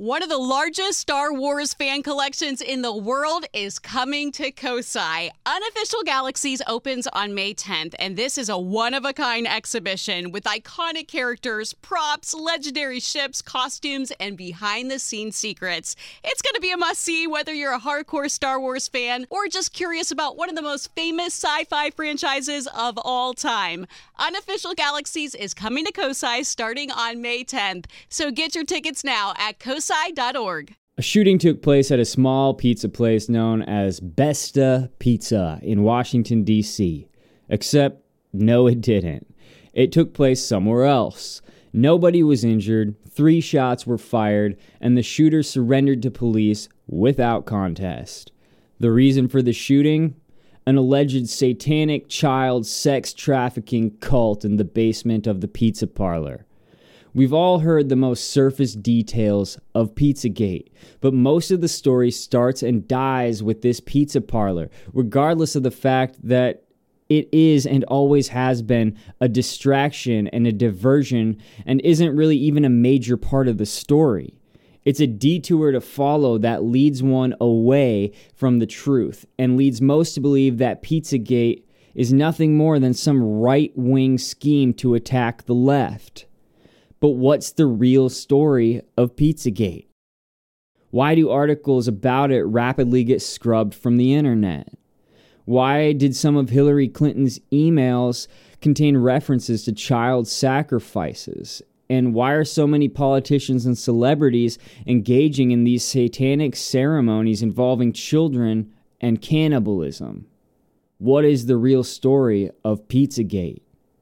One of the largest Star Wars fan collections in the world is coming to Kosai. Unofficial Galaxies opens on May 10th, and this is a one-of-a-kind exhibition with iconic characters, props, legendary ships, costumes, and behind-the-scenes secrets. It's going to be a must-see whether you're a hardcore Star Wars fan or just curious about one of the most famous sci-fi franchises of all time. Unofficial Galaxies is coming to Kosai starting on May 10th, so get your tickets now at kosai.org. A shooting took place at a small pizza place known as Besta Pizza in Washington, D.C. Except, no it didn't. It took place somewhere else. Nobody was injured, 3 shots were fired, and the shooter surrendered to police without contest. The reason for the shooting? An alleged satanic child sex trafficking cult in the basement of the pizza parlor. We've all heard the most surface details of Pizzagate, but most of the story starts and dies with this pizza parlor, regardless of the fact that it is and always has been a distraction and a diversion and isn't really even a major part of the story. It's a detour to follow that leads one away from the truth and leads most to believe that Pizzagate is nothing more than some right-wing scheme to attack the left. But what's the real story of Pizzagate? Why do articles about it rapidly get scrubbed from the internet? Why did some of Hillary Clinton's emails contain references to child sacrifices? And why are so many politicians and celebrities engaging in these satanic ceremonies involving children and cannibalism? What is the real story of Pizzagate?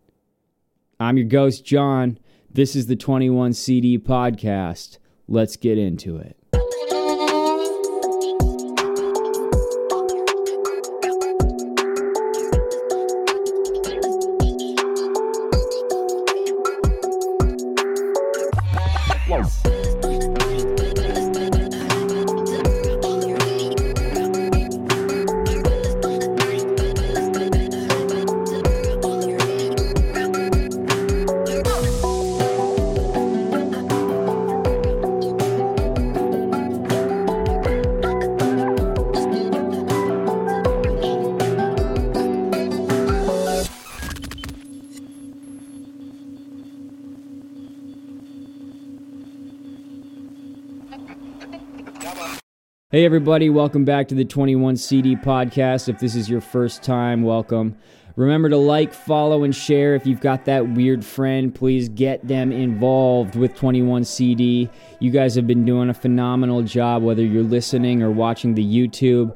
I'm your ghost, John. This is the 21 CD podcast. Let's get into it. Hey everybody, welcome back to the 21 CD podcast. If this is your first time, welcome. Remember to like, follow, and share. If you've got that weird friend, please get them involved with 21 CD. You guys have been doing a phenomenal job, whether you're listening or watching the YouTube,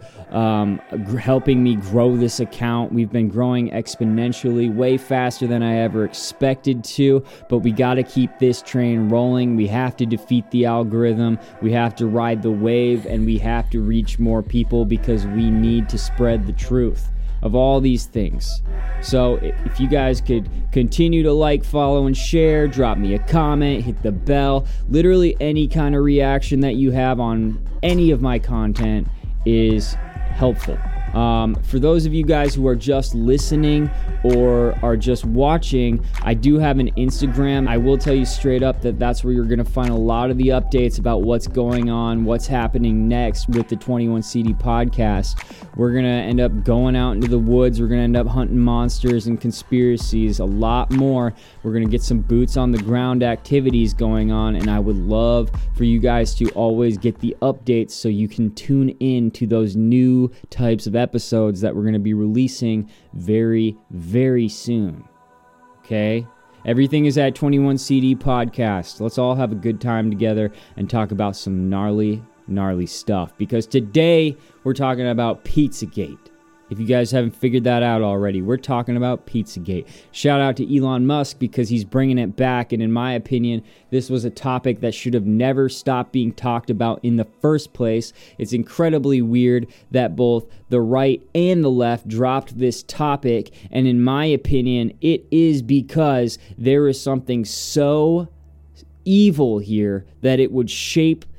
helping me grow this account. We've been growing exponentially, way faster than I ever expected to, but we got to keep this train rolling. We have to defeat the algorithm. We have to ride the wave, and we have to reach more people because we need to spread the truth of all these things. So if you guys could continue to like, follow, and share, drop me a comment, hit the bell, literally any kind of reaction that you have on any of my content is helpful. For those of you guys who are just listening or are just watching, I do have an Instagram. I will tell you straight up that that's where you're going to find a lot of the updates about what's going on, what's happening next with the 21 CD podcast. We're going to end up going out into the woods. We're going to end up hunting monsters and conspiracies, a lot more. We're going to get some boots on the ground activities going on, and I would love for you guys to always get the updates so you can tune in to those new types of episodes that we're going to be releasing very, very soon. Okay? Everything is at 21 CD podcast. Let's all have a good time together and talk about some gnarly stuff, because today we're talking about Pizzagate. If you guys haven't figured that out already, we're talking about Pizzagate. Shout out to Elon Musk because he's bringing it back, and in my opinion, this was a topic that should have never stopped being talked about in the first place. It's incredibly weird that both the right and the left dropped this topic, and in my opinion, it is because there is something so evil here that it would shape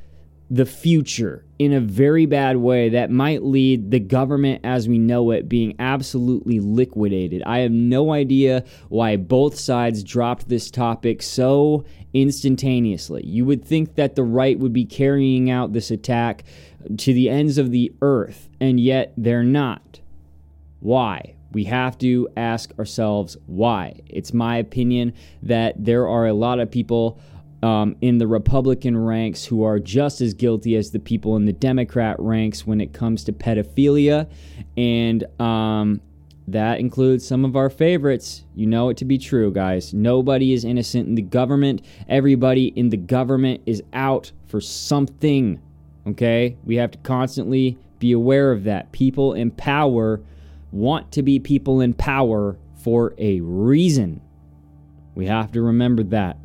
the future in a very bad way that might lead the government as we know it being absolutely liquidated. I have no idea why both sides dropped this topic so instantaneously. You would think that the right would be carrying out this attack to the ends of the earth, and yet they're not. Why? We have to ask ourselves why. It's my opinion that there are a lot of people in the Republican ranks who are just as guilty as the people in the Democrat ranks when it comes to pedophilia, and that includes some of our favorites. You know it to be true, guys. Nobody is innocent in the government. Everybody in the government is out for something, okay? We have to constantly be aware of that. People in power want to be people in power for a reason. We have to remember that.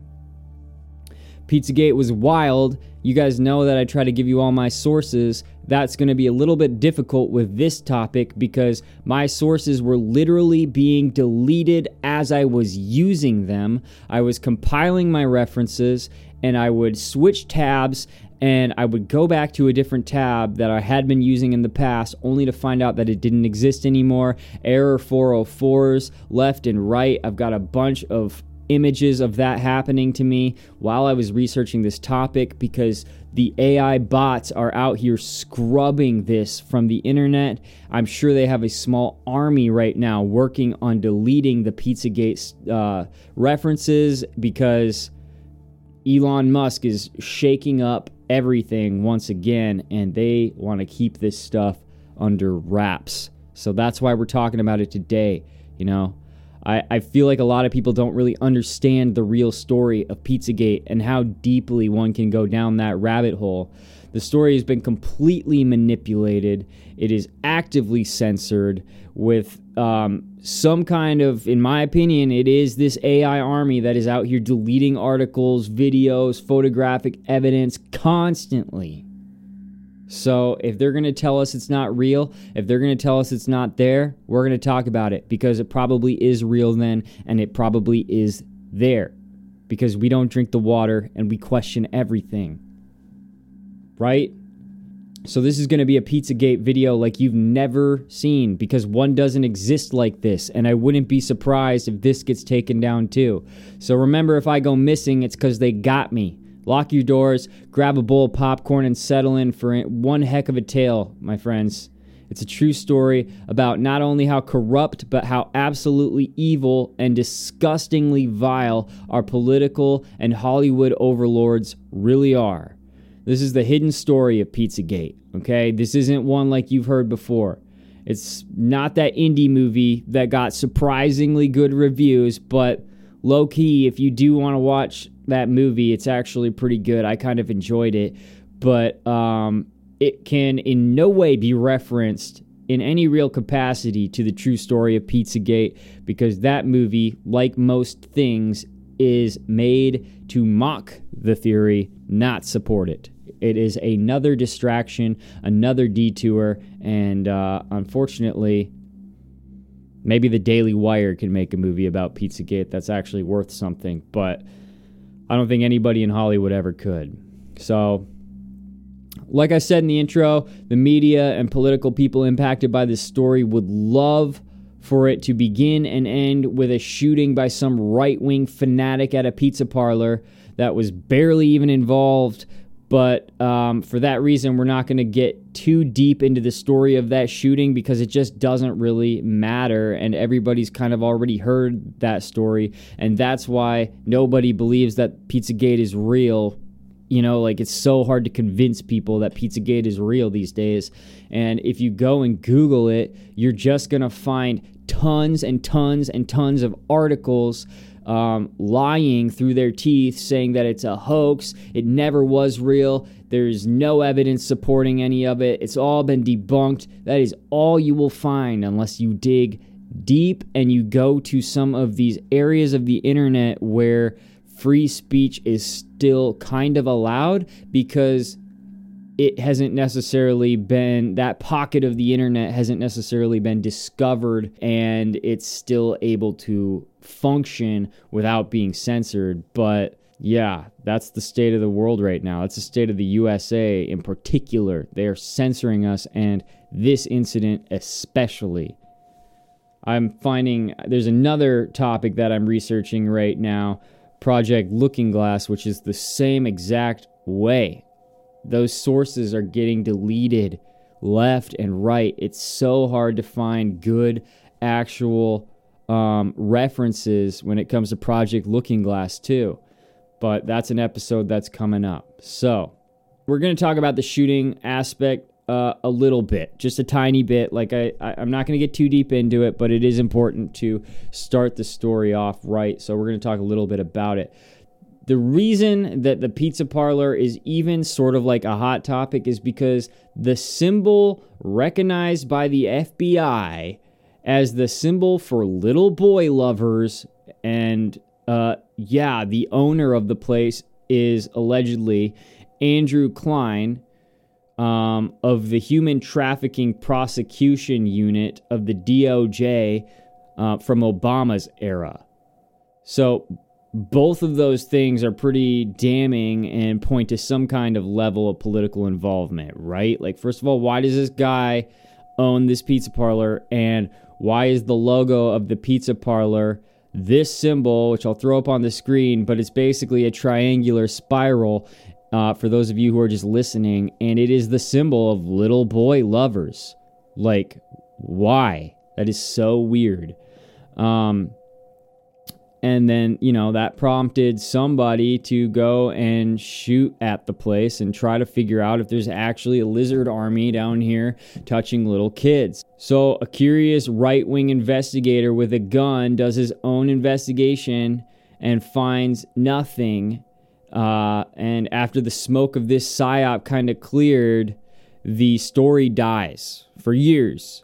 Pizzagate was wild. You guys know that I try to give you all my sources. That's going to be a little bit difficult with this topic because my sources were literally being deleted as I was using them. I was compiling my references and I would switch tabs and I would go back to a different tab that I had been using in the past only to find out that it didn't exist anymore. Error 404s left and right. I've got a bunch of images of that happening to me while I was researching this topic because the AI bots are out here scrubbing this from the internet. I'm sure they have a small army right now working on deleting the Pizzagate references because Elon Musk is shaking up everything once again and they want to keep this stuff under wraps. So that's why we're talking about it today, you know. I feel like a lot of people don't really understand the real story of Pizzagate and how deeply one can go down that rabbit hole. The story has been completely manipulated. It is actively censored with some kind of, in my opinion, it is this AI army that is out here deleting articles, videos, photographic evidence constantly. So if they're going to tell us it's not real, if they're going to tell us it's not there, we're going to talk about it because it probably is real then and it probably is there because we don't drink the water and we question everything. Right? So this is going to be a Pizzagate video like you've never seen because one doesn't exist like this and I wouldn't be surprised if this gets taken down too. So remember, if I go missing, it's because they got me. Lock your doors, grab a bowl of popcorn, and settle in for one heck of a tale, my friends. It's a true story about not only how corrupt, but how absolutely evil and disgustingly vile our political and Hollywood overlords really are. This is the hidden story of Pizzagate, okay? This isn't one like you've heard before. It's not that indie movie that got surprisingly good reviews, but low-key, if you do want to watch that movie, it's actually pretty good. I kind of enjoyed it, but it can in no way be referenced in any real capacity to the true story of Pizzagate because that movie, like most things, is made to mock the theory, not support it. It is another distraction, another detour, and unfortunately, maybe the Daily Wire can make a movie about Pizzagate that's actually worth something, but I don't think anybody in Hollywood ever could. So, like I said in the intro, the media and political people impacted by this story would love for it to begin and end with a shooting by some right-wing fanatic at a pizza parlor that was barely even involved. But for that reason, we're not going to get too deep into the story of that shooting because it just doesn't really matter. And everybody's kind of already heard that story. And that's why nobody believes that Pizzagate is real. You know, like it's so hard to convince people that Pizzagate is real these days. And if you go and Google it, you're just going to find tons and tons and tons of articles lying through their teeth, saying that it's a hoax, it never was real, there's no evidence supporting any of it, it's all been debunked. That is all you will find unless you dig deep and you go to some of these areas of the internet where free speech is still kind of allowed because it hasn't necessarily been, that pocket of the internet hasn't necessarily been discovered and it's still able to function without being censored. But Yeah, that's the state of the world right now. That's the state of the USA in particular. They are censoring us, and this incident especially. I'm finding there's another topic that I'm researching right now, Project Looking Glass, which is the same exact way. Those sources are getting deleted left and right. It's so hard to find good actual references when it comes to Project Looking Glass too. But that's an episode that's coming up. So we're going to talk about the shooting aspect a little bit, just a tiny bit. Like I'm not going to get too deep into it, but it is important to start the story off right. So we're going to talk a little bit about it. The reason that the pizza parlor is even sort of like a hot topic is because the symbol recognized by the FBI as the symbol for little boy lovers, and the owner of the place is allegedly Andrew Klein of the Human Trafficking Prosecution Unit of the DOJ from Obama's era. So both of those things are pretty damning and point to some kind of level of political involvement, right? Like, first of all, why does this guy own this pizza parlor, and why is the logo of the pizza parlor this symbol, which I'll throw up on the screen, but it's basically a triangular spiral for those of you who are just listening, and it is the symbol of little boy lovers. Like, why? That is so weird. And then, that prompted somebody to go and shoot at the place and try to figure out if there's actually a lizard army down here touching little kids. So a curious right-wing investigator with a gun does his own investigation and finds nothing. And after the smoke of this psyop kind of cleared, the story dies for years.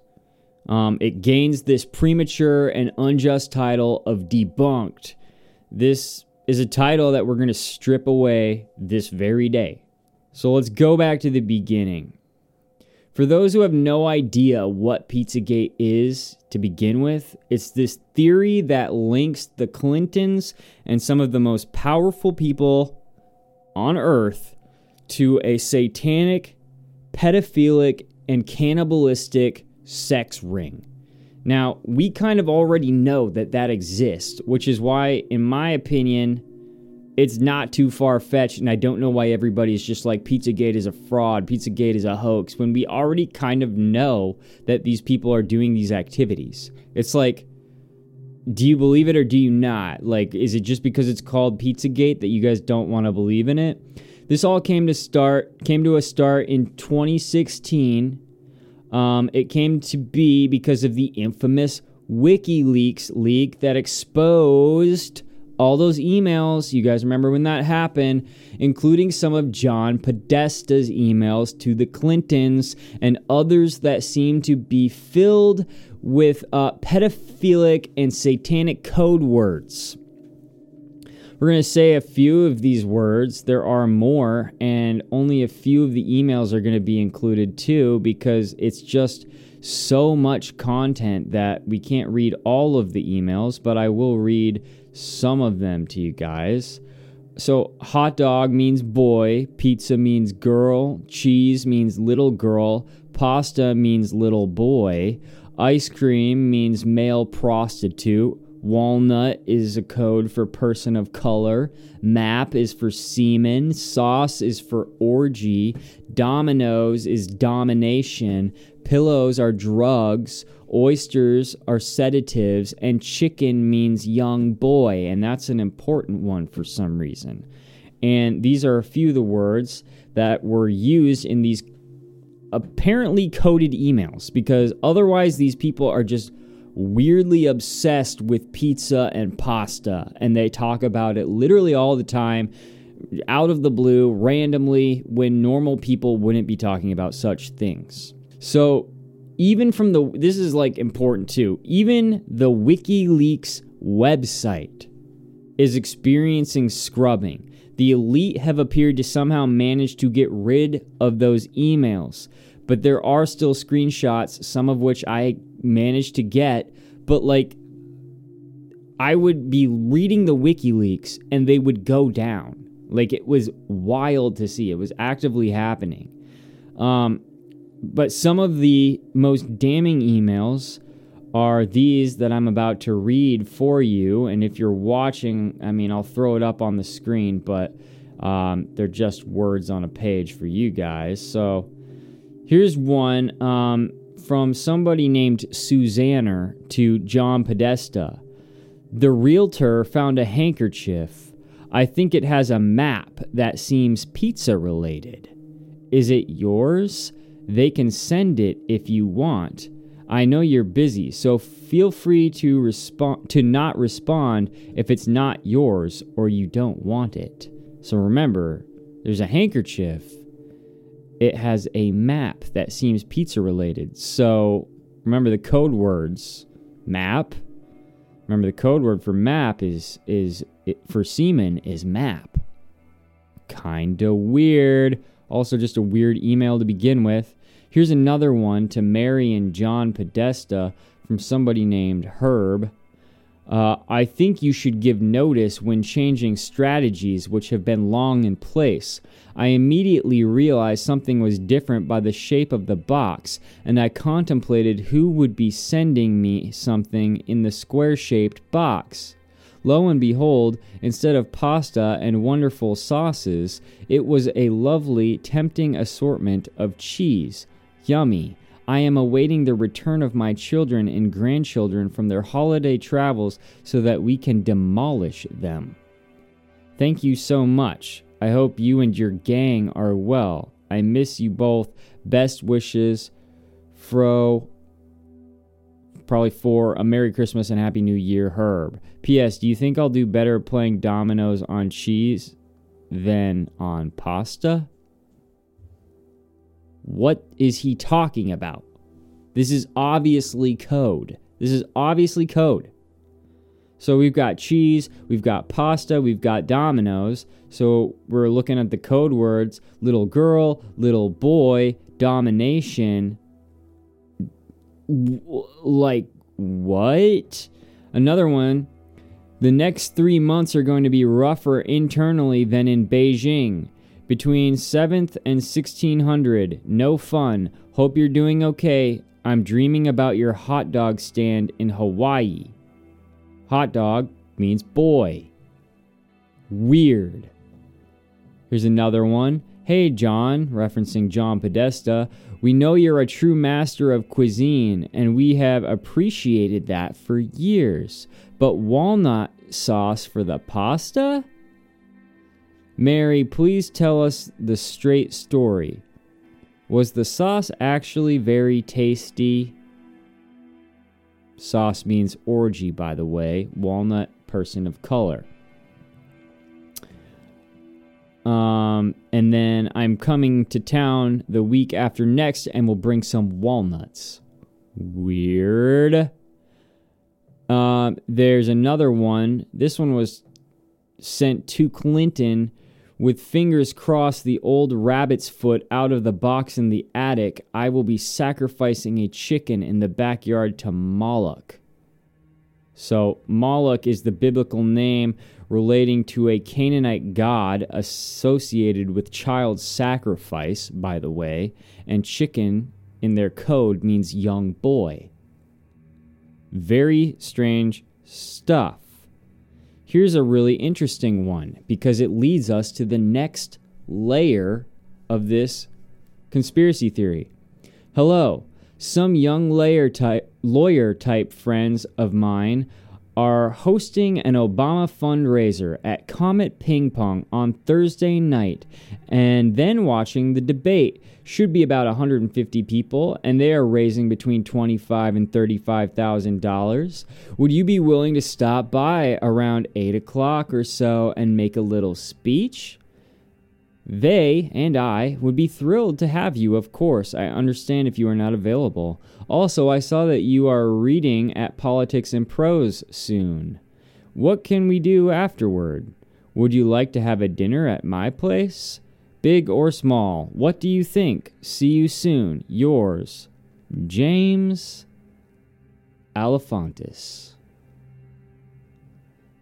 It gains this premature and unjust title of debunked. This is a title that we're going to strip away this very day. So let's go back to the beginning. For those who have no idea what Pizzagate is to begin with, it's this theory that links the Clintons and some of the most powerful people on Earth to a satanic, pedophilic, and cannibalistic sex ring. Now, we kind of already know that exists, which is why, in my opinion, it's not too far-fetched, and I don't know why everybody's just like, Pizzagate is a fraud, Pizzagate is a hoax, when we already kind of know that these people are doing these activities. It's like, do you believe it or do you not? Like, is it just because it's called Pizzagate that you guys don't want to believe in it? This all came to a start in 2016. It came to be because of the infamous WikiLeaks leak that exposed all those emails. You guys remember when that happened, including some of John Podesta's emails to the Clintons and others that seemed to be filled with pedophilic and satanic code words. We're going to say a few of these words. There are more, and only a few of the emails are going to be included too, because it's just so much content that we can't read all of the emails, but I will read some of them to you guys. So, hot dog means boy, pizza means girl, cheese means little girl, pasta means little boy, ice cream means male prostitute, walnut is a code for person of color. Map is for semen. Sauce is for orgy. Dominoes is domination. Pillows are drugs. Oysters are sedatives. And chicken means young boy. And that's an important one for some reason. And these are a few of the words that were used in these apparently coded emails, because otherwise these people are just weirdly obsessed with pizza and pasta, and they talk about it literally all the time, out of the blue, randomly, when normal people wouldn't be talking about such things. So even from this is like important too, even the WikiLeaks website is experiencing scrubbing. The elite have appeared to somehow manage to get rid of those emails, but there are still screenshots, some of which I managed to get, but like I would be reading the WikiLeaks and they would go down. Like, it was wild to see. It was actively happening. But some of the most damning emails are these that I'm about to read for you. And if you're watching, I mean, I'll throw it up on the screen, but they're just words on a page for you guys. So here's one from somebody named Susanner to John Podesta. The realtor found a handkerchief. I think it has a map that seems pizza related. Is it yours? They can send it if you want. I know you're busy, so feel free to not respond if it's not yours or you don't want it. So remember, there's a handkerchief. It has a map that seems pizza related. So remember the code words. Map. Remember the code word for map for semen is map. Kinda weird. Also just a weird email to begin with. Here's another one to Mary and John Podesta from somebody named Herb. I think you should give notice when changing strategies which have been long in place. I immediately realized something was different by the shape of the box, and I contemplated who would be sending me something in the square-shaped box. Lo and behold, instead of pasta and wonderful sauces, it was a lovely, tempting assortment of cheese. Yummy. I am awaiting the return of my children and grandchildren from their holiday travels so that we can demolish them. Thank you so much. I hope you and your gang are well. I miss you both. Best wishes, probably for a Merry Christmas and Happy New Year, Herb. P.S. Do you think I'll do better playing dominoes on cheese than on pasta? What is he talking about? This is obviously code. So we've got cheese, we've got pasta, we've got dominoes. So we're looking at the code words: little girl, little boy, domination. Like, what? Another one. The next 3 months are going to be rougher internally than in Beijing. Between 7th and 1600. No fun. Hope you're doing okay. I'm dreaming about your hot dog stand in Hawaii. Hot dog means boy. Weird. Here's another one. Hey, John, referencing John Podesta. We know you're a true master of cuisine, and we have appreciated that for years. But walnut sauce for the pasta? Mary, please tell us the straight story. Was the sauce actually very tasty? Sauce means orgy, by the way. Walnut, person of color. And then I'm coming to town the week after next and will bring some walnuts. Weird. There's another one. This one was sent to Clinton. With fingers crossed, the old rabbit's foot out of the box in the attic, I will be sacrificing a chicken in the backyard to Moloch. So Moloch is the biblical name relating to a Canaanite god associated with child sacrifice, by the way, and chicken in their code means young boy. Very strange stuff. Here's a really interesting one because it leads us to the next layer of this conspiracy theory. Hello, some young lawyer type friends of mine are hosting an Obama fundraiser at Comet Ping Pong on Thursday night and then watching the debate. Should be about 150 people, and they are raising between $25,000 and $35,000. Would you be willing to stop by around 8 o'clock or so and make a little speech? They and I would be thrilled to have you, of course. I understand if you are not available. Also, I saw that you are reading at Politics and Prose soon. What can we do afterward? Would you like to have a dinner at my place? Big or small, what do you think? See you soon. Yours, James Alefantis.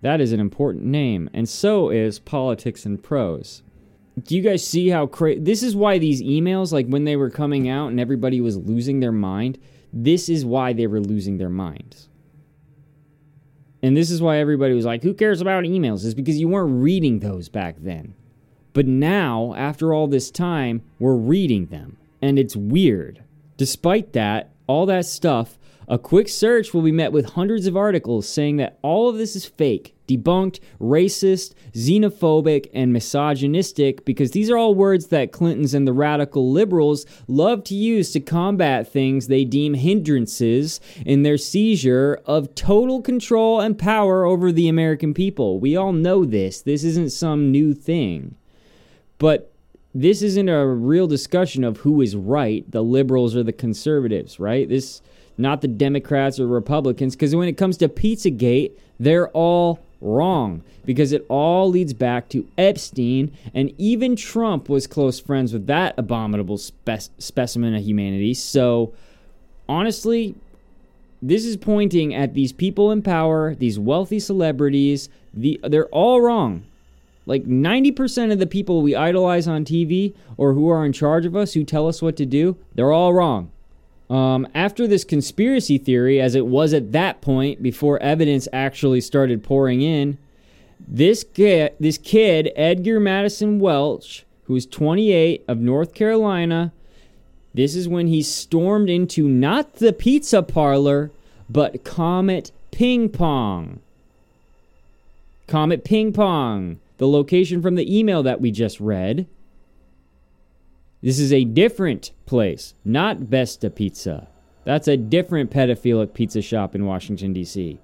That is an important name, and so is Politics and Prose. Do you guys see how crazy... This is why these emails, like when they were coming out and everybody was losing their mind, this is why they were losing their minds. And this is why everybody was like, who cares about emails? It's because you weren't reading those back then. But now, after all this time, we're reading them. And it's weird. Despite that, all that stuff, a quick search will be met with hundreds of articles saying that all of this is fake, debunked, racist, xenophobic, and misogynistic, because these are all words that Clintons and the radical liberals love to use to combat things they deem hindrances in their seizure of total control and power over the American people. We all know this. This isn't some new thing. But this isn't a real discussion of who is right, the liberals or the conservatives, right? This, not the Democrats or Republicans, because when it comes to Pizzagate, they're all wrong, because it all leads back to Epstein, and even Trump was close friends with that abominable specimen of humanity. So, honestly, this is pointing at these people in power, these wealthy celebrities. They're all wrong. Like 90% of the people we idolize on TV or who are in charge of us, who tell us what to do, they're all wrong. After this conspiracy theory, as it was at that point before evidence actually started pouring in, this kid, Edgar Madison Welch, who's 28, of North Carolina, this is when he stormed into not the pizza parlor, but Comet Ping Pong. Comet Ping Pong. The location from the email that we just read. This is a different place, not Vesta Pizza. That's a different pedophilic pizza shop in Washington, D.C.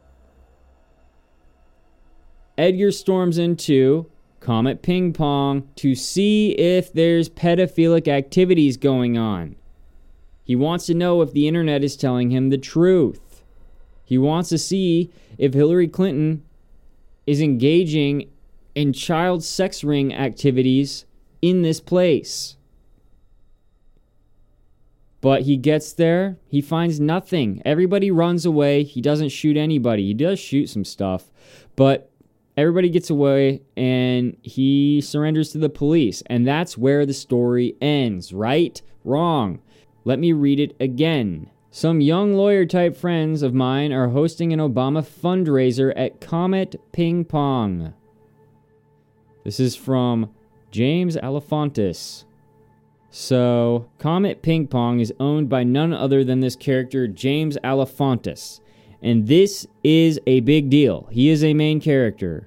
Edgar storms into Comet Ping Pong to see if there's pedophilic activities going on. He wants to know if the internet is telling him the truth. He wants to see if Hillary Clinton is engaging in child sex ring activities in this place. But he gets there, he finds nothing. Everybody runs away. He doesn't shoot anybody. He does shoot some stuff, but everybody gets away and he surrenders to the police. And that's where the story ends. Right? Wrong. Let me read it again. Some young lawyer-type friends of mine are hosting an Obama fundraiser at Comet Ping Pong. This is from James Alefantis. So, Comet Ping Pong is owned by none other than this character, James Alefantis. And this is a big deal. He is a main character.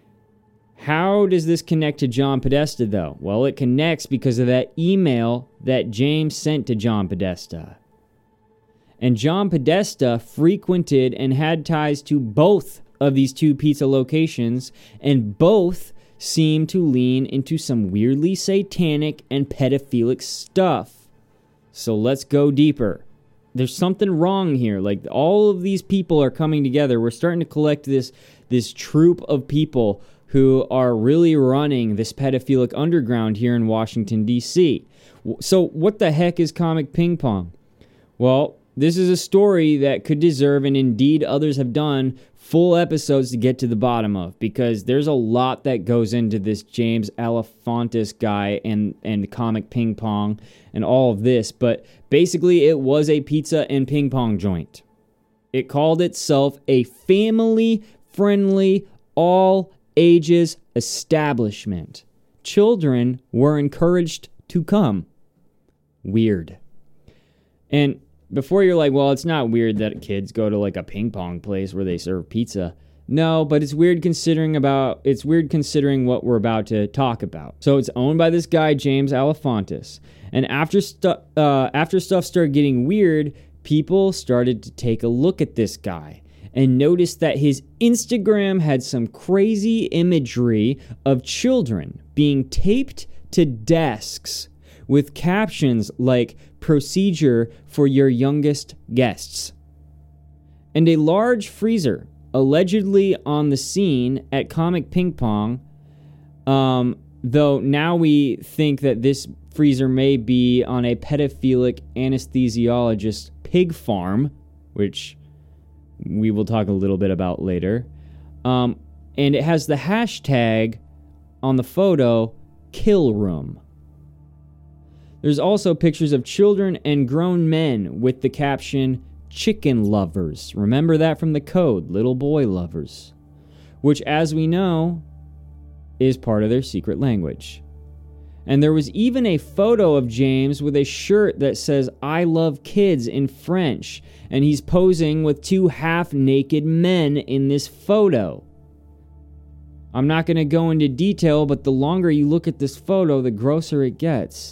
How does this connect to John Podesta, though? Well, it connects because of that email that James sent to John Podesta. And John Podesta frequented and had ties to both of these two pizza locations, and both seem to lean into some weirdly satanic and pedophilic stuff. So let's go deeper. There's something wrong here. Like, all of these people are coming together. We're starting to collect this troop of people who are really running this pedophilic underground here in Washington, D.C. So what the heck is Comet Ping Pong? Well, this is a story that could deserve, and indeed others have done, full episodes to get to the bottom of, because there's a lot that goes into this James Alefantis guy and Comet Ping Pong and all of this. But basically, it was a pizza and ping pong joint. It called itself a family-friendly, all-ages establishment. Children were encouraged to come. Weird. And before you're like, well, it's not weird that kids go to like a ping pong place where they serve pizza. No, but it's weird considering what we're about to talk about. So it's owned by this guy, James Alefantis. And after stuff started getting weird, people started to take a look at this guy and noticed that his Instagram had some crazy imagery of children being taped to desks with captions like "procedure for your youngest guests," and a large freezer allegedly on the scene at Comet Ping Pong, though now we think that this freezer may be on a pedophilic anesthesiologist pig farm, which we will talk a little bit about later. and it has the hashtag on the photo, kill room. There's also pictures of children and grown men with the caption, chicken lovers. Remember that from the code, little boy lovers. Which, as we know, is part of their secret language. And there was even a photo of James with a shirt that says, I love kids in French. And he's posing with two half-naked men in this photo. I'm not going to go into detail, but the longer you look at this photo, the grosser it gets.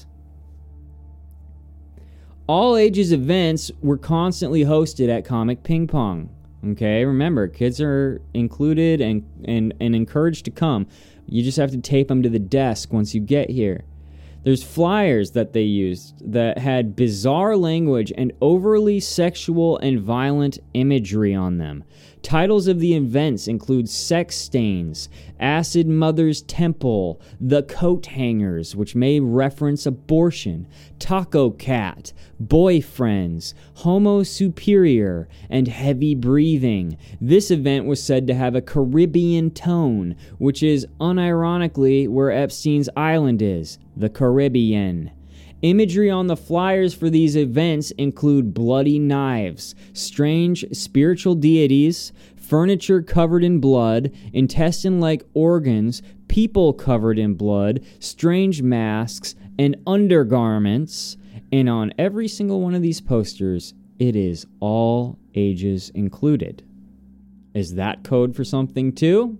All ages events were constantly hosted at Comic Ping Pong. Okay, remember, kids are included and encouraged to come. You just have to tape them to the desk once you get here. There's flyers that they used that had bizarre language and overly sexual and violent imagery on them. Titles of the events include Sex Stains, Acid Mother's Temple, The Coat Hangers, which may reference abortion, Taco Cat, Boyfriends, Homo Superior, and Heavy Breathing. This event was said to have a Caribbean tone, which is unironically where Epstein's Island is, the Caribbean. Imagery on the flyers for these events include bloody knives, strange spiritual deities, furniture covered in blood, intestine-like organs, people covered in blood, strange masks, and undergarments. And on every single one of these posters, it is all ages included. Is that code for something too?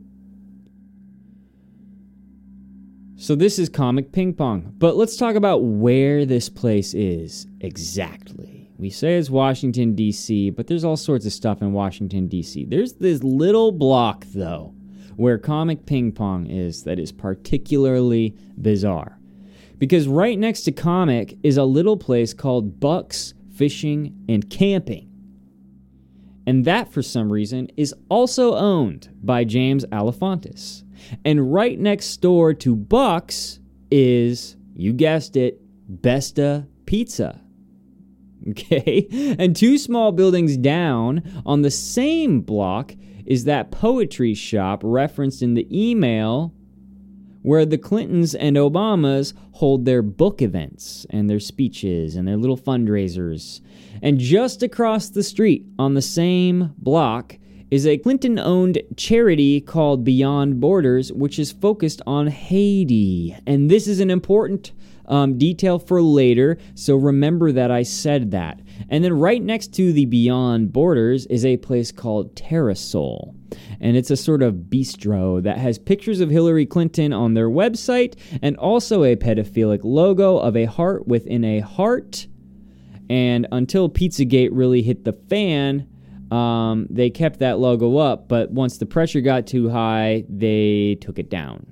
So this is Comic Ping Pong, but let's talk about where this place is exactly. We say it's Washington, D.C., but there's all sorts of stuff in Washington, D.C. There's this little block, though, where Comic Ping Pong is that is particularly bizarre. Because right next to Comic is a little place called Buck's Fishing and Camping. And that, for some reason, is also owned by James Alefantis. And right next door to Buck's is, you guessed it, Besta Pizza. Okay? And two small buildings down on the same block is that poetry shop referenced in the email where the Clintons and Obamas hold their book events and their speeches and their little fundraisers. And just across the street on the same block is a Clinton-owned charity called Beyond Borders, which is focused on Haiti. And this is an important detail for later, so remember that I said that. And then right next to the Beyond Borders is a place called Terrasol. And it's a sort of bistro that has pictures of Hillary Clinton on their website and also a pedophilic logo of a heart within a heart. And until Pizzagate really hit the fan, they kept that logo up, but once the pressure got too high, they took it down.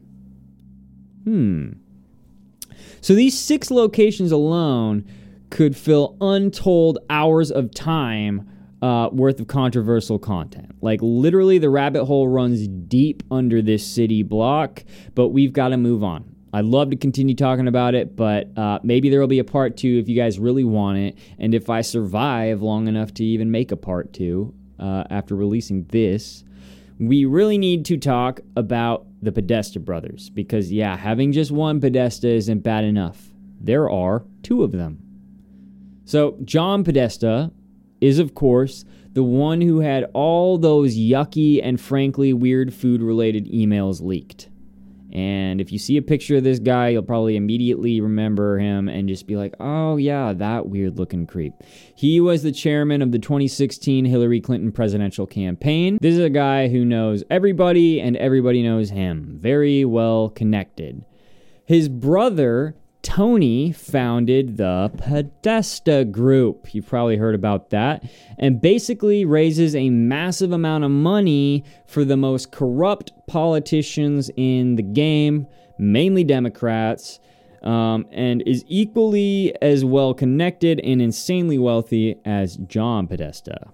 So these 6 locations alone could fill untold hours of time worth of controversial content. Like, literally, the rabbit hole runs deep under this city block, but we've got to move on. I'd love to continue talking about it, but maybe there will be a part 2 if you guys really want it, and if I survive long enough to even make a part 2 after releasing this. We really need to talk about the Podesta brothers, because, yeah, having just one Podesta isn't bad enough. There are 2 of them. So, John Podesta is, of course, the one who had all those yucky and frankly weird food-related emails leaked. And if you see a picture of this guy, you'll probably immediately remember him and just be like, oh yeah, that weird-looking creep. He was the chairman of the 2016 Hillary Clinton presidential campaign. This is a guy who knows everybody, and everybody knows him. Very well connected. His brother, Tony, founded the Podesta Group. You've probably heard about that. And basically raises a massive amount of money for the most corrupt politicians in the game, mainly Democrats, and is equally as well connected and insanely wealthy as John Podesta.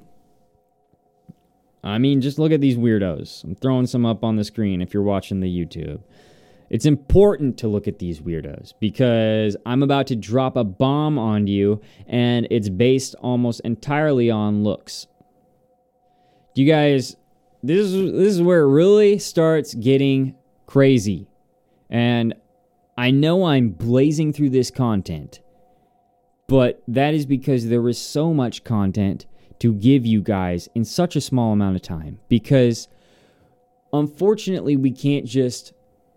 I mean, just look at these weirdos. I'm throwing some up on the screen if you're watching the YouTube. It's important to look at these weirdos because I'm about to drop a bomb on you, and it's based almost entirely on looks. Do you guys this is where it really starts getting crazy. And I know I'm blazing through this content, but that is because there was so much content to give you guys in such a small amount of time. Because unfortunately, we can't just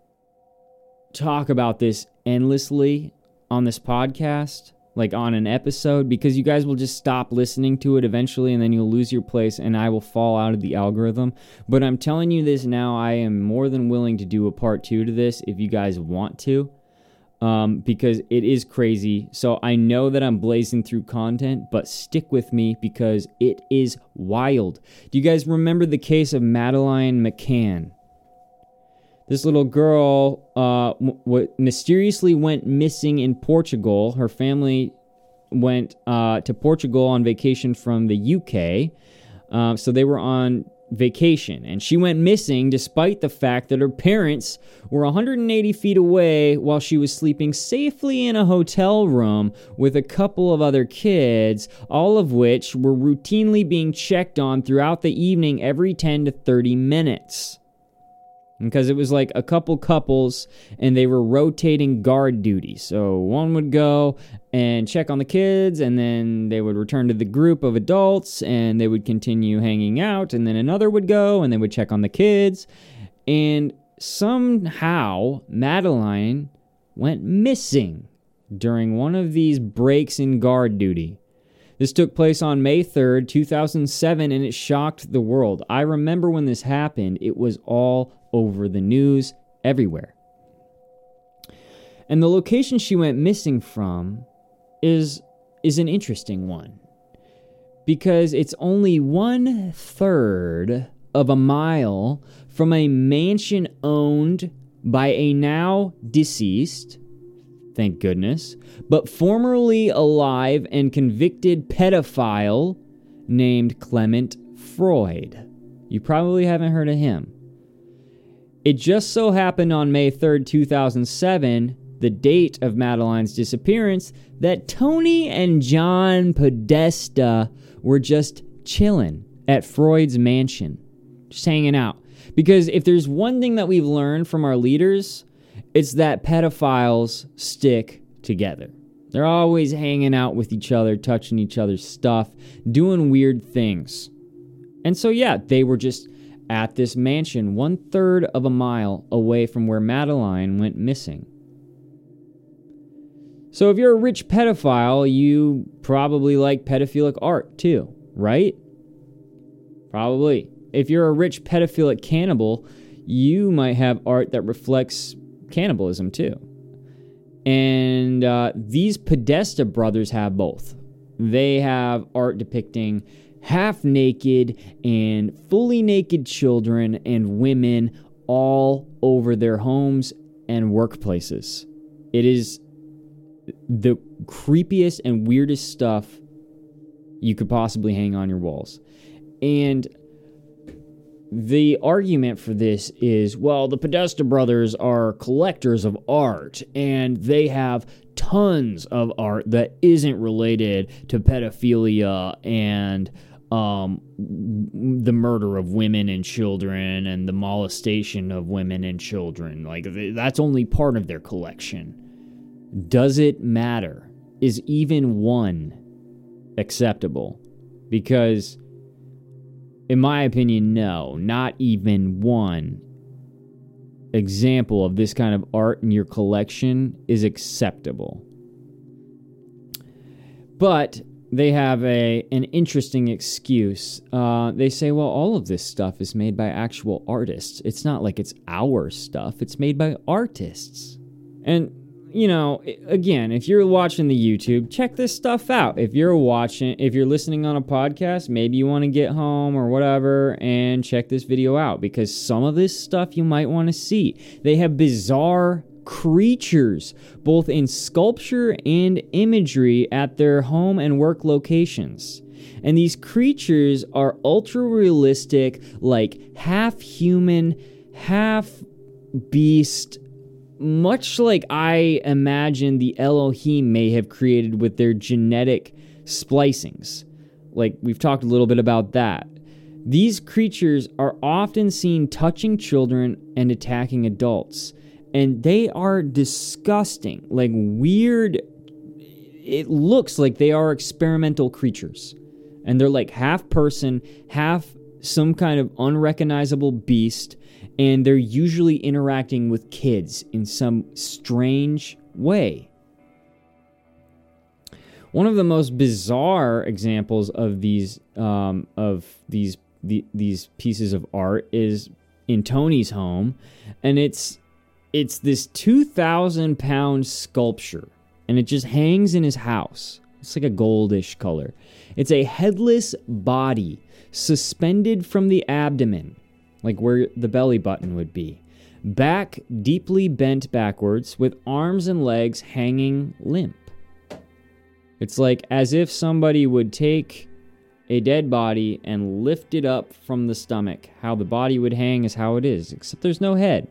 talk about this endlessly on this podcast, like on an episode, because you guys will just stop listening to it eventually, and then you'll lose your place, and I will fall out of the algorithm. But I'm telling you this now, I am more than willing to do a part 2 to this if you guys want to, because it is crazy. So I know that I'm blazing through content, but stick with me because it is wild. Do you guys remember the case of Madeleine McCann? This little girl mysteriously went missing in Portugal. Her family went to Portugal on vacation from the UK. So they were on vacation. And she went missing despite the fact that her parents were 180 feet away while she was sleeping safely in a hotel room with a couple of other kids, all of which were routinely being checked on throughout the evening every 10 to 30 minutes. Because it was like a couple couples, and they were rotating guard duty. So one would go and check on the kids, and then they would return to the group of adults, and they would continue hanging out, and then another would go, and they would check on the kids. And somehow, Madeleine went missing during one of these breaks in guard duty. This took place on May 3rd, 2007, and it shocked the world. I remember when this happened, it was all over the news, everywhere. And the location she went missing from is an interesting one, because it's only 1/3 of a mile from a mansion owned by a now deceased, thank goodness, but formerly alive and convicted pedophile named Clement Freud. You probably haven't heard of him. It just so happened on May 3rd, 2007, the date of Madeleine's disappearance, that Tony and John Podesta were just chilling at Freud's mansion, just hanging out. Because if there's one thing that we've learned from our leaders, it's that pedophiles stick together. They're always hanging out with each other, touching each other's stuff, doing weird things. And so, yeah, they were just at this mansion 1/3 of a mile away from where Madeleine went missing. So if you're a rich pedophile, you probably like pedophilic art too, right? Probably. If you're a rich pedophilic cannibal, you might have art that reflects cannibalism too. And these Podesta brothers have both. They have art depicting half-naked and fully naked children and women all over their homes and workplaces. It is the creepiest and weirdest stuff you could possibly hang on your walls. And the argument for this is, well, the Podesta brothers are collectors of art, and they have tons of art that isn't related to pedophilia and the murder of women and children and the molestation of women and children. Like, that's only part of their collection. Does it matter? Is even one acceptable? Because, in my opinion, no, not even one example of this kind of art in your collection is acceptable. But they have an interesting excuse. They say, well, all of this stuff is made by actual artists. It's not like it's our stuff. It's made by artists. And, you know, again, if you're watching the YouTube, check this stuff out. If you're listening on a podcast, maybe you want to get home or whatever and check this video out, because some of this stuff you might want to see. They have bizarre creatures, both in sculpture and imagery, at their home and work locations. And these creatures are ultra realistic, like half human, half beast, much like I imagine the Elohim may have created with their genetic splicings. Like, we've talked a little bit about that. These creatures are often seen touching children and attacking adults, and they are disgusting, like weird. It looks like they are experimental creatures, and they're like half person, half some kind of unrecognizable beast, and they're usually interacting with kids in some strange way. One of the most bizarre examples of these pieces of art is in Tony's home, and it's this 2,000-pound sculpture, and it just hangs in his house. It's like a goldish color. It's a headless body suspended from the abdomen, like where the belly button would be, back deeply bent backwards with arms and legs hanging limp. It's like as if somebody would take a dead body and lift it up from the stomach. How the body would hang is how it is, except there's no head.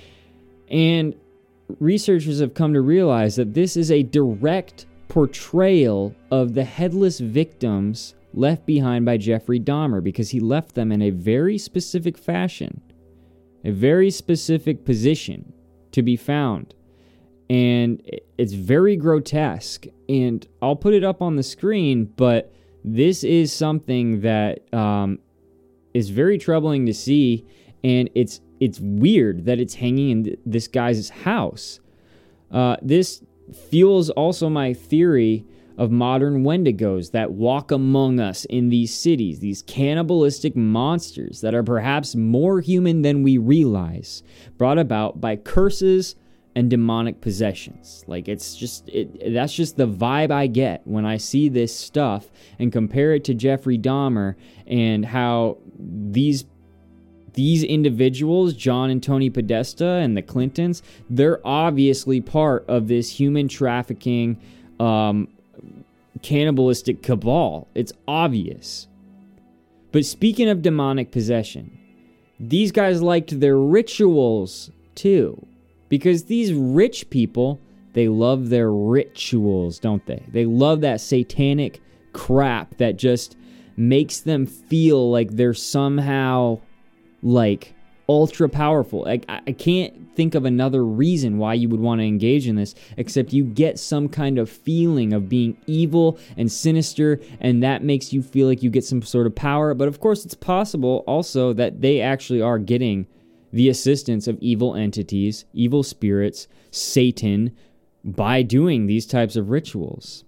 And researchers have come to realize that this is a direct portrayal of the headless victims left behind by Jeffrey Dahmer, because he left them in a very specific fashion, a very specific position to be found. And it's very grotesque. And I'll put it up on the screen, but this is something that is very troubling to see, and it's weird that it's hanging in this guy's house. This fuels also my theory of modern Wendigos that walk among us in these cities, these cannibalistic monsters that are perhaps more human than we realize, brought about by curses and demonic possessions. Like, it's just that's just the vibe I get when I see this stuff and compare it to Jeffrey Dahmer and how these individuals, John and Tony Podesta and the Clintons, they're obviously part of this human trafficking cannibalistic cabal. It's obvious. But speaking of demonic possession, these guys liked their rituals too. Because these rich people, they love their rituals, don't they? They love that satanic crap that just makes them feel like they're somehow, like, ultra powerful. Like, I can't think of another reason why you would want to engage in this, except you get some kind of feeling of being evil and sinister, and that makes you feel like you get some sort of power. But of course, it's possible also that they actually are getting the assistance of evil entities, evil spirits, Satan, by doing these types of rituals.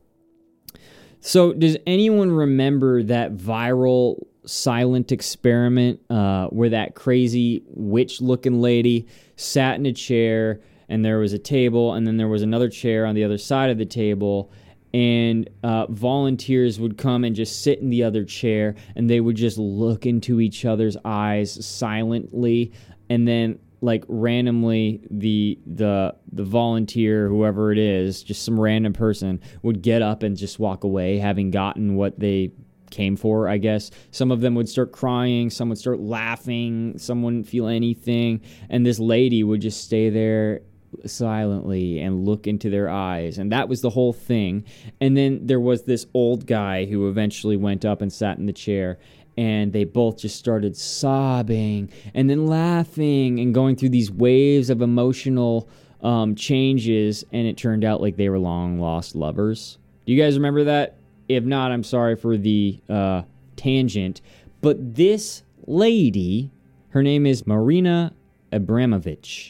So does anyone remember that viral silent experiment where that crazy witch-looking lady sat in a chair, and there was a table, and then there was another chair on the other side of the table, and volunteers would come and just sit in the other chair, and they would just look into each other's eyes silently, and then, like, randomly the volunteer, whoever it is, just some random person, would get up and just walk away, having gotten what they came for, I guess. Some of them would start crying, some would start laughing, some wouldn't feel anything, and this lady would just stay there silently and look into their eyes, and that was the whole thing. And then there was this old guy who eventually went up and sat in the chair, and they both just started sobbing and then laughing and going through these waves of emotional changes, and it turned out like they were long lost lovers. Do you guys remember that? If not, I'm sorry for the tangent, but this lady, her name is Marina Abramovich,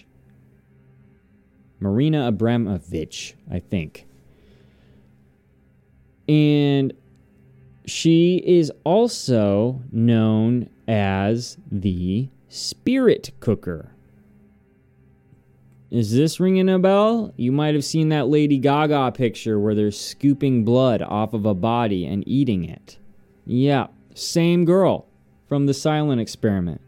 I think. And she is also known as the Spirit Cooker. Is this ringing a bell? You might have seen that Lady Gaga picture where they're scooping blood off of a body and eating it. Yeah, same girl from the silent experiment.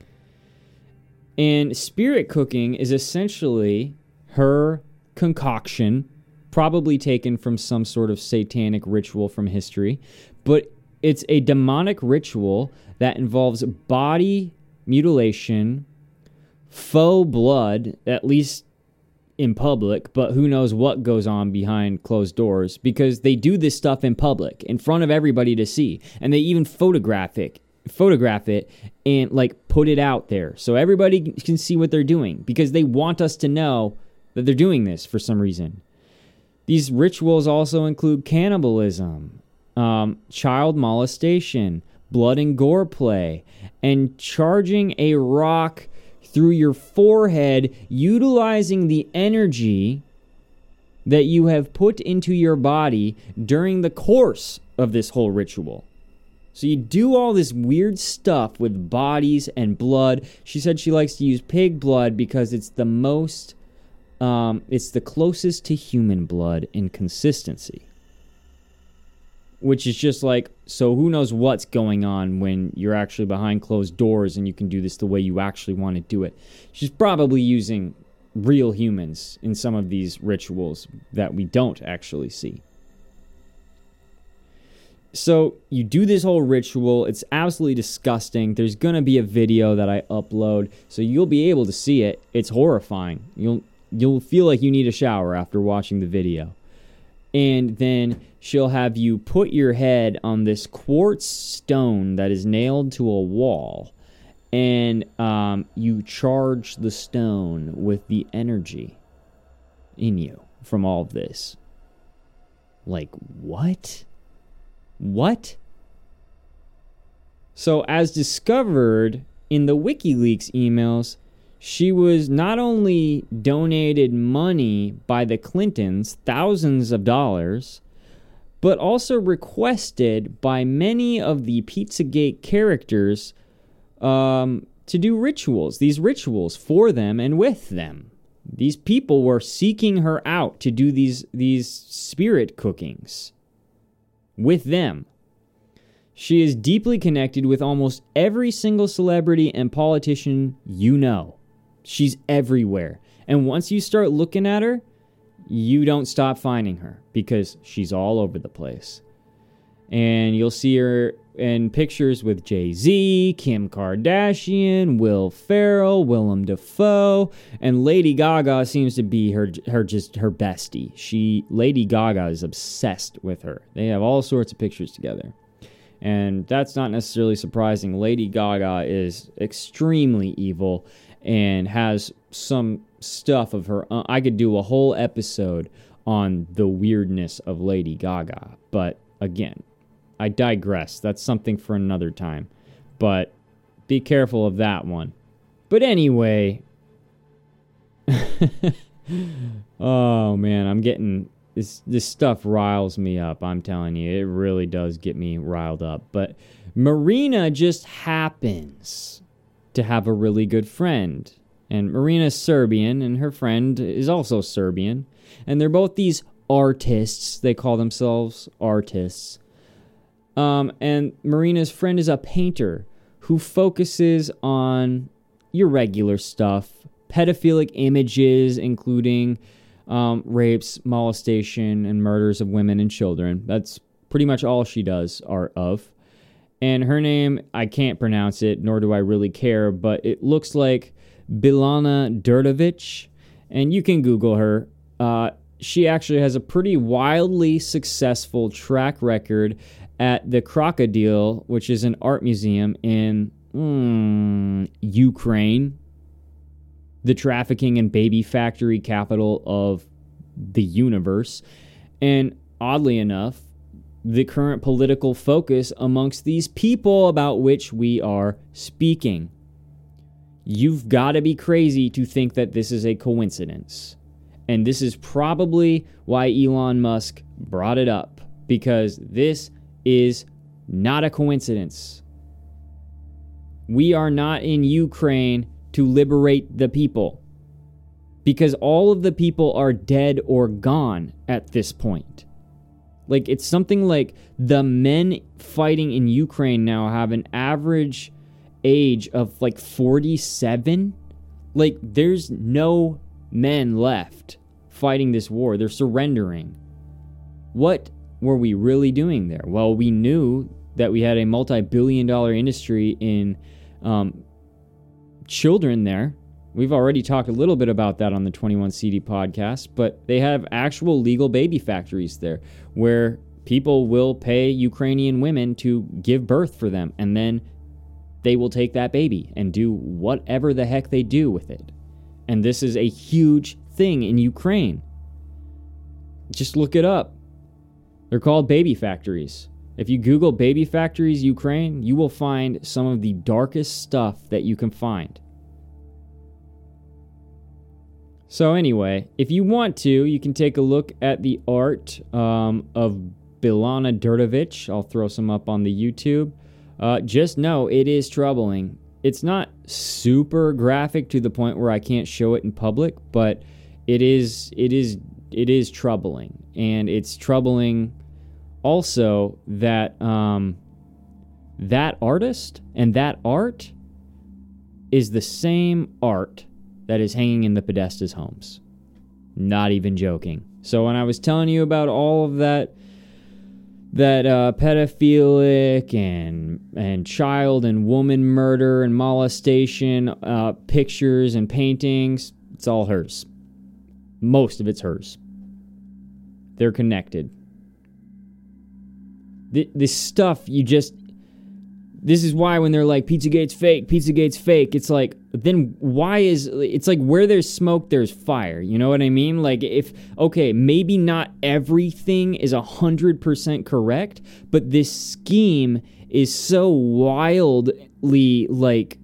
And spirit cooking is essentially her concoction, probably taken from some sort of satanic ritual from history, but it's a demonic ritual that involves body mutilation, faux blood, at least in public, but who knows what goes on behind closed doors, because they do this stuff in public, in front of everybody to see, and they even photograph it photograph it and like put it out there so everybody can see what they're doing, because they want us to know that they're doing this for some reason. These rituals also include cannibalism, child molestation, blood and gore play, and charging a rock through your forehead, utilizing the energy that you have put into your body during the course of this whole ritual. So you do all this weird stuff with bodies and blood. She said she likes to use pig blood because it's the most, it's the closest to human blood in consistency. Which is just like, so who knows what's going on when you're actually behind closed doors and you can do this the way you actually want to do it. She's probably using real humans in some of these rituals that we don't actually see. So you do this whole ritual. It's absolutely disgusting. There's going to be a video that I upload, so you'll be able to see it. It's horrifying. You'll feel like you need a shower after watching the video. And then she'll have you put your head on this quartz stone that is nailed to a wall, and you charge the stone with the energy in you from all of this. Like, what? What? So, as discovered in the WikiLeaks emails, she was not only donated money by the Clintons, thousands of dollars, but also requested by many of the Pizzagate characters to do rituals, these rituals for them and with them. These people were seeking her out to do these spirit cookings with them. She is deeply connected with almost every single celebrity and politician you know. She's everywhere. And once you start looking at her, you don't stop finding her because she's all over the place. And you'll see her in pictures with Jay-Z, Kim Kardashian, Will Ferrell, Willem Dafoe, and Lady Gaga seems to be her bestie. Lady Gaga is obsessed with her. They have all sorts of pictures together. And that's not necessarily surprising. Lady Gaga is extremely evil and has some stuff of her own. I could do a whole episode on the weirdness of Lady Gaga. But again, I digress. That's something for another time. But be careful of that one. But anyway. Oh, man. I'm getting... This stuff riles me up. I'm telling you. It really does get me riled up. But Marina just happens to have a really good friend. And Marina's Serbian, and her friend is also Serbian. And they're both these artists. They call themselves artists. And Marina's friend is a painter who focuses on your regular stuff. Pedophilic images, including rapes, molestation, and murders of women and children. That's pretty much all she does art of. And her name, I can't pronounce it, nor do I really care, but it looks like Bilana Durdovic, and you can Google her. She actually has a pretty wildly successful track record at the Crocodile, which is an art museum in Ukraine, the trafficking and baby factory capital of the universe. And oddly enough, the current political focus amongst these people about which we are speaking. You've got to be crazy to think that this is a coincidence. And this is probably why Elon Musk brought it up, because this is not a coincidence. We are not in Ukraine to liberate the people, because all of the people are dead or gone at this point. Like, it's something like the men fighting in Ukraine now have an average age of like 47. Like, there's no men left fighting this war. They're surrendering. What were we really doing there? Well, we knew that we had a multi-billion-dollar industry in children there. We've already talked a little bit about that on the 21CD podcast, but they have actual legal baby factories there where people will pay Ukrainian women to give birth for them and then they will take that baby and do whatever the heck they do with it. And this is a huge thing in Ukraine. Just look it up. They're called baby factories. If you Google baby factories Ukraine, you will find some of the darkest stuff that you can find. So anyway, if you want to, you can take a look at the art of Bilana Durdovic. I'll throw some up on the YouTube. Just know it is troubling. It's not super graphic to the point where I can't show it in public, but it is troubling. And it's troubling also that that artist and that art is the same art that is hanging in the Podesta's homes. Not even joking. So when I was telling you about all of that pedophilic and child and woman murder and molestation pictures and paintings, it's all hers. Most of it's hers. They're connected. This stuff, this is why when they're like, Pizzagate's fake, it's like, then why it's like where there's smoke, there's fire. You know what I mean? Like maybe not everything is 100% correct, but this scheme is so wildly like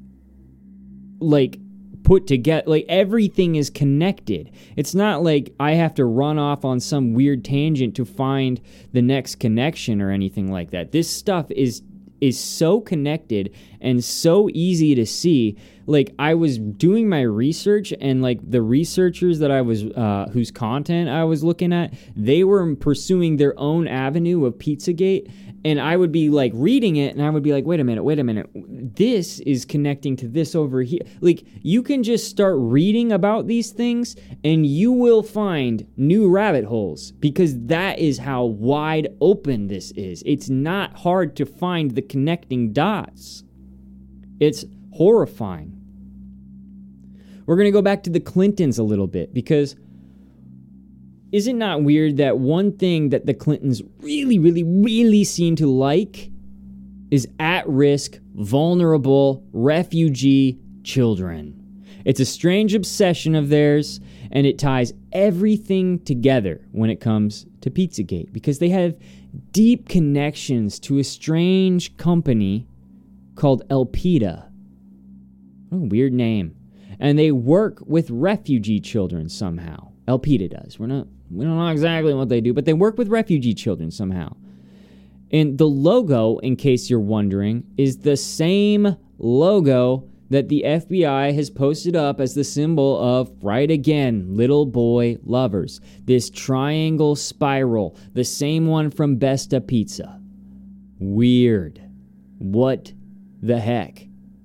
put together, like everything is connected. It's not like I have to run off on some weird tangent to find the next connection or anything like that. This stuff is so connected and so easy to see. Like, I was doing my research, and like the researchers that I was whose content I was looking at, they were pursuing their own avenue of Pizzagate, and I would be like reading it and I would be like, wait a minute, this is connecting to this over here. Like, you can just start reading about these things and you will find new rabbit holes, because that is how wide open this is. It's not hard to find the connecting dots. It's horrifying. We're going to go back to the Clintons a little bit, because is it not weird that one thing that the Clintons really seem to like is at-risk, vulnerable, refugee children? It's a strange obsession of theirs, and it ties everything together when it comes to Pizzagate, because they have deep connections to a strange company called Elpida. What a weird name. And they work with refugee children somehow. Elpida does. We don't know exactly what they do, but they work with refugee children somehow. And the logo, in case you're wondering, is the same logo that the FBI has posted up as the symbol of, right again, little boy lovers. This triangle spiral, the same one from Besta Pizza. Weird. What the heck?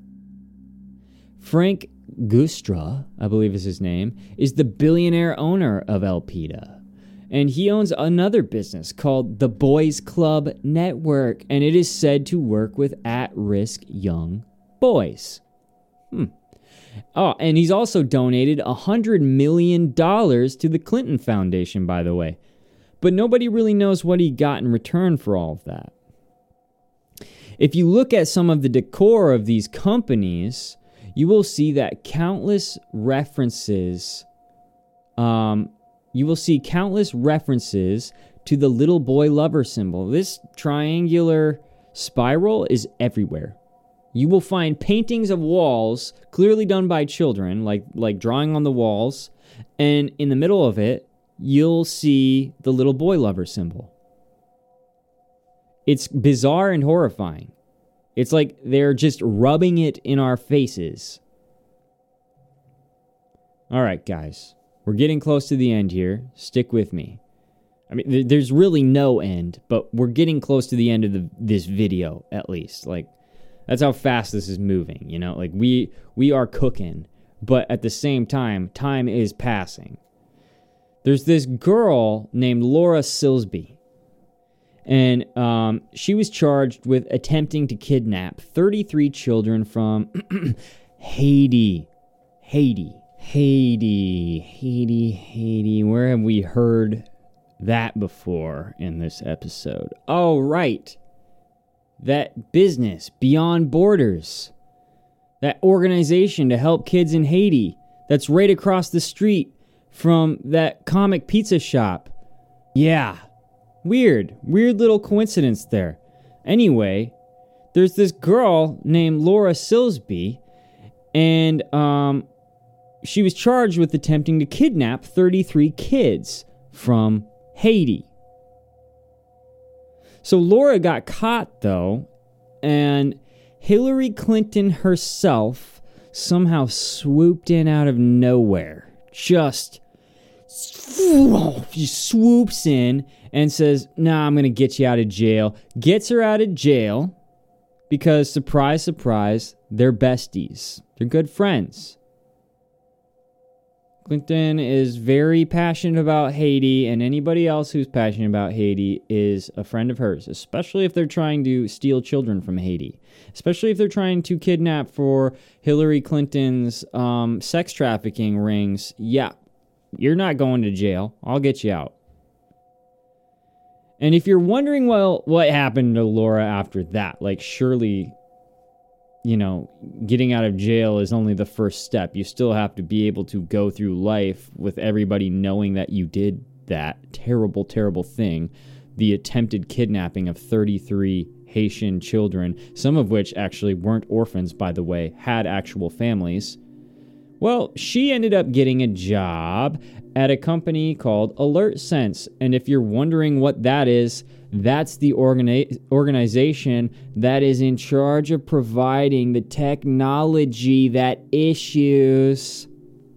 Frank Gustra, I believe is his name, is the billionaire owner of Elpida. And he owns another business called the Boys Club Network, and it is said to work with at-risk young boys. Oh, and he's also donated $100 million to the Clinton Foundation, by the way. But nobody really knows what he got in return for all of that. If you look at some of the decor of these companies, you will see that countless references to the little boy lover symbol. This triangular spiral is everywhere. You will find paintings of walls clearly done by children, like drawing on the walls, and in the middle of it, you'll see the little boy lover symbol. It's bizarre and horrifying. It's like they're just rubbing it in our faces. All right, guys. We're getting close to the end here. Stick with me. I mean, there's really no end, but we're getting close to the end of this video, at least. Like, that's how fast this is moving, you know? Like, we are cooking, but at the same time is passing. There's this girl named Laura Silsby. And she was charged with attempting to kidnap 33 children from Haiti. Where have we heard that before in this episode? Oh, right. That business, Beyond Borders. That organization to help kids in Haiti that's right across the street from that comic pizza shop. Yeah. Weird little coincidence there. Anyway, there's this girl named Laura Silsby, and she was charged with attempting to kidnap 33 kids from Haiti. So Laura got caught, though, and Hillary Clinton herself somehow swooped in out of nowhere. Just swoops in and says, nah, I'm going to get you out of jail. Gets her out of jail because, surprise, surprise, they're besties. They're good friends. Clinton is very passionate about Haiti, and anybody else who's passionate about Haiti is a friend of hers, especially if they're trying to steal children from Haiti, especially if they're trying to kidnap for Hillary Clinton's sex trafficking rings. Yeah, you're not going to jail. I'll get you out. And if you're wondering, well, what happened to Laura after that? Like, surely, getting out of jail is only the first step. You still have to be able to go through life with everybody knowing that you did that terrible, terrible thing. The attempted kidnapping of 33 Haitian children, some of which actually weren't orphans, by the way, had actual families. Well, she ended up getting a job at a company called AlertSense. And if you're wondering what that is, that's the organization that is in charge of providing the technology that issues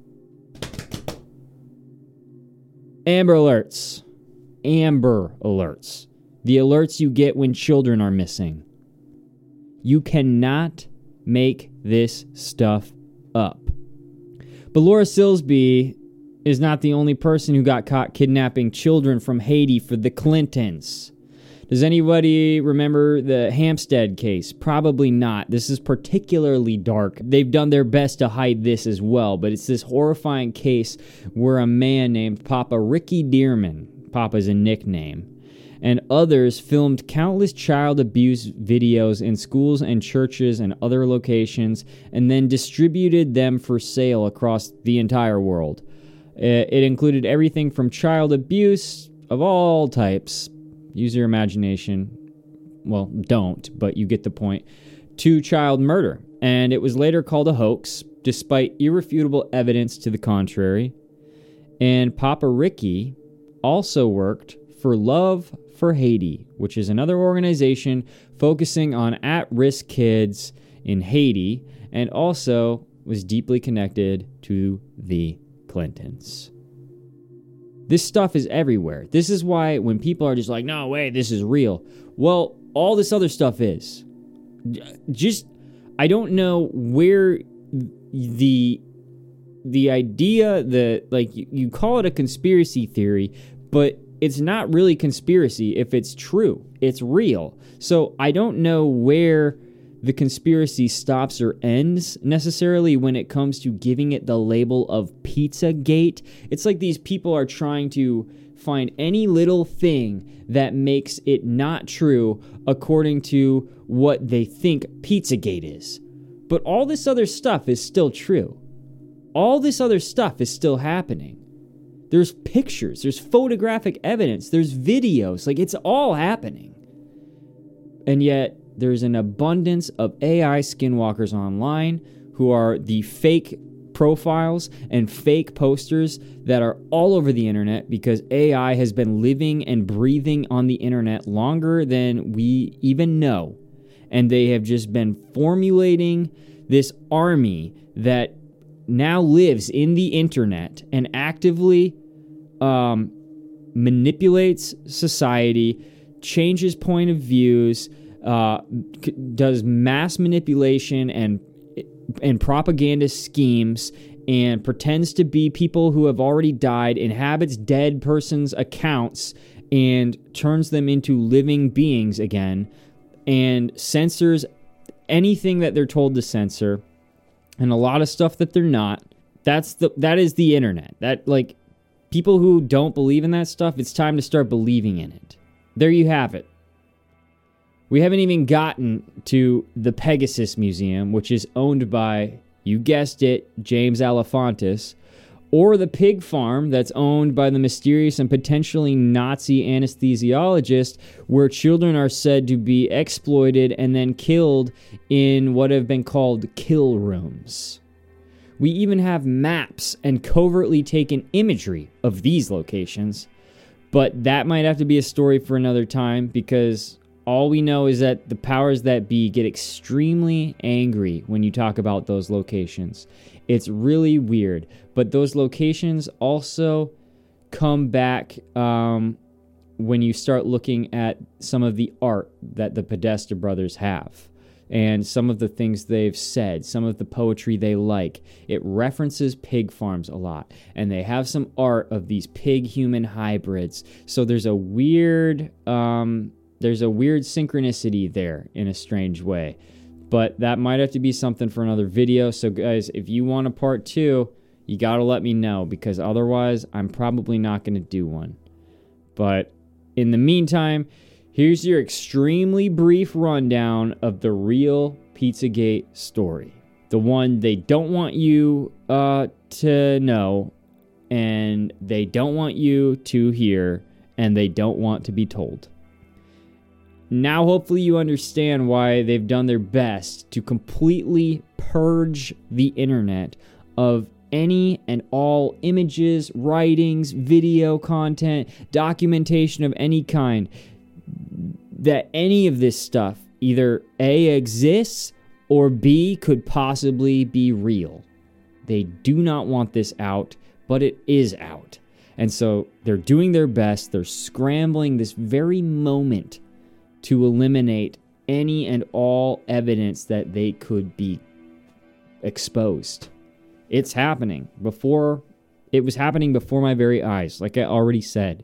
Amber Alerts. Amber Alerts. The alerts you get when children are missing. You cannot make this stuff up. But Laura Silsby is not the only person who got caught kidnapping children from Haiti for the Clintons. Does anybody remember the Hampstead case? Probably not. This is particularly dark. They've done their best to hide this as well, but it's this horrifying case where a man named Papa Ricky Dearman, Papa's a nickname, and others filmed countless child abuse videos in schools and churches and other locations, and then distributed them for sale across the entire world. It included everything from child abuse of all types, use your imagination, well, don't, but you get the point, to child murder. And it was later called a hoax, despite irrefutable evidence to the contrary. And Papa Ricky also worked for Love for Haiti, which is another organization focusing on at-risk kids in Haiti, and also was deeply connected to the Clintons. This stuff is everywhere. This is why when people are just like, no way, this is real. Well, all this other stuff is. I don't know where the idea that, you call it a conspiracy theory, but it's not really conspiracy if it's true. It's real. So I don't know where the conspiracy stops or ends necessarily when it comes to giving it the label of Pizzagate. It's like these people are trying to find any little thing that makes it not true according to what they think Pizzagate is. But all this other stuff is still true. All this other stuff is still happening. There's pictures, there's photographic evidence, there's videos, it's all happening. And yet, there's an abundance of AI skinwalkers online who are the fake profiles and fake posters that are all over the internet because AI has been living and breathing on the internet longer than we even know. And they have just been formulating this army that now lives in the internet and actively manipulates society, changes point of views, does mass manipulation and propaganda schemes, and pretends to be people who have already died, inhabits dead persons' accounts, and turns them into living beings again, and censors anything that they're told to censor, and a lot of stuff that they're not. That is the internet. People who don't believe in that stuff, it's time to start believing in it. There you have it. We haven't even gotten to the Pegasus Museum, which is owned by, you guessed it, James Alefantis, or the pig farm that's owned by the mysterious and potentially Nazi anesthesiologist, where children are said to be exploited and then killed in what have been called kill rooms. We even have maps and covertly taken imagery of these locations, but that might have to be a story for another time, because all we know is that the powers that be get extremely angry when you talk about those locations. It's really weird, but those locations also come back when you start looking at some of the art that the Podesta brothers have, and some of the things they've said, some of the poetry they like. It references pig farms a lot, and they have some art of these pig-human hybrids. So there's a weird synchronicity there in a strange way. But that might have to be something for another video. So guys, if you want a part 2, you gotta let me know, because otherwise I'm probably not gonna do one. But in the meantime, here's your extremely brief rundown of the real Pizzagate story. The one they don't want you to know, and they don't want you to hear, and they don't want to be told. Now, hopefully you understand why they've done their best to completely purge the internet of any and all images, writings, video content, documentation of any kind, that any of this stuff either A, exists, or B, could possibly be real. They do not want this out, but it is out. And so they're doing their best. They're scrambling this very moment to eliminate any and all evidence that they could be exposed. It's happening. It was happening before my very eyes, like I already said.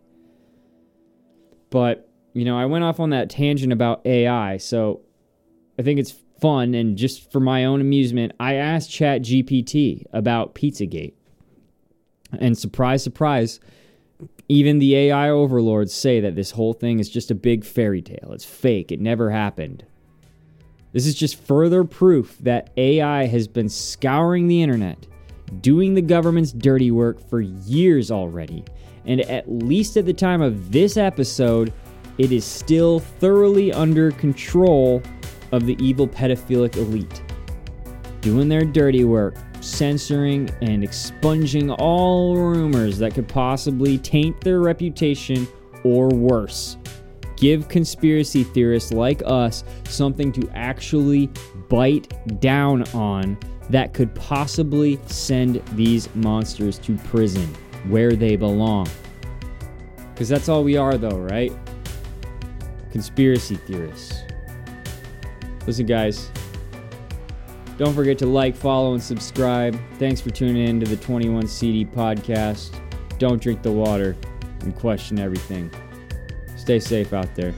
But, I went off on that tangent about AI, so I think it's fun, and just for my own amusement, I asked ChatGPT about Pizzagate. And surprise, surprise, even the AI overlords say that this whole thing is just a big fairy tale. It's fake. It never happened. This is just further proof that AI has been scouring the internet, doing the government's dirty work for years already. And at least at the time of this episode, it is still thoroughly under control of the evil pedophilic elite, doing their dirty work, censoring and expunging all rumors that could possibly taint their reputation or worse. Give conspiracy theorists like us something to actually bite down on that could possibly send these monsters to prison, where they belong. Because that's all we are, though, right? Conspiracy theorists. Listen, guys, don't forget to like, follow, and subscribe. Thanks for tuning in to the 21 CD podcast. Don't drink the water and question everything. Stay safe out there.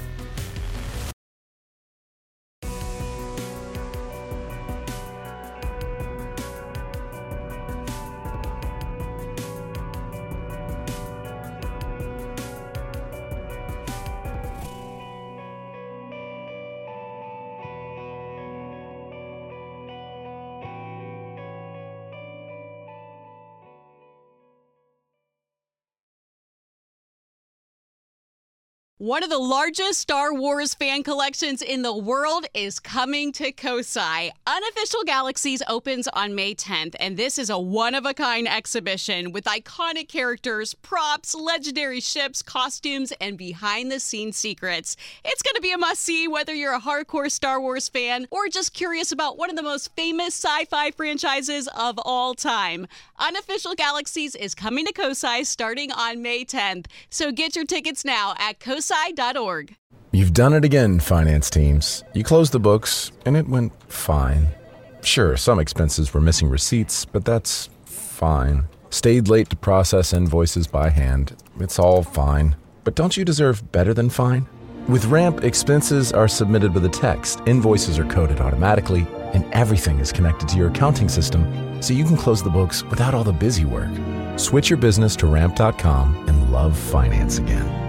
One of the largest Star Wars fan collections in the world is coming to Kosai. Unofficial Galaxies opens on May 10th, and this is a one-of-a-kind exhibition with iconic characters, props, legendary ships, costumes, and behind-the-scenes secrets. It's going to be a must-see whether you're a hardcore Star Wars fan or just curious about one of the most famous sci-fi franchises of all time. Unofficial Galaxies is coming to Kosai starting on May 10th, so get your tickets now at kosai.org. You've done it again, finance teams. You closed the books, and it went fine. Sure, some expenses were missing receipts, but that's fine. Stayed late to process invoices by hand. It's all fine. But don't you deserve better than fine? With Ramp, expenses are submitted with a text, invoices are coded automatically, and everything is connected to your accounting system, so you can close the books without all the busy work. Switch your business to Ramp.com and love finance again.